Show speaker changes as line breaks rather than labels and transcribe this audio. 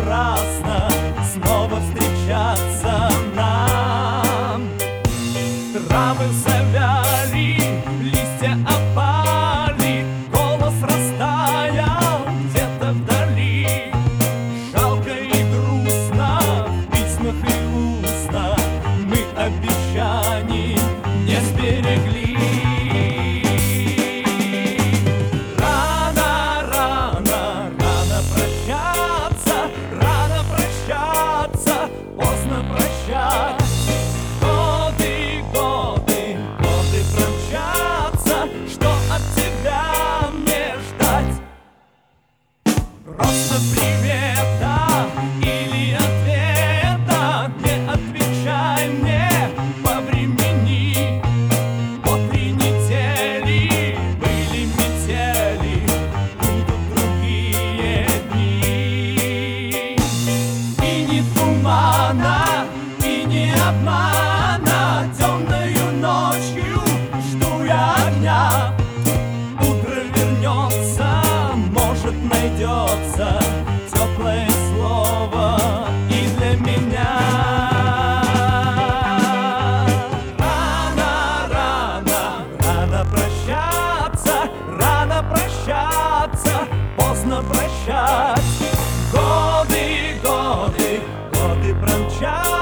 напрасно снова встречаться нам. Травы завяли, листья опали, голос растаял где-то вдали. Жалко и грустно в письмах и устах мы обещаний не сберегли. Поздно прощать. Годы, годы, годы промчатся. Что от тебя мне ждать? Просто привета или ответа? Не отвечай мне по времени. По 3 недели были метели, будут другие дни. И не тумана, и не обмана, темною ночью жду я огня. Утро вернется, может найдется теплое слово и для меня. Рано, рано, рано прощаться, рано прощаться, поздно прощать. Годы, годы, годы промчат.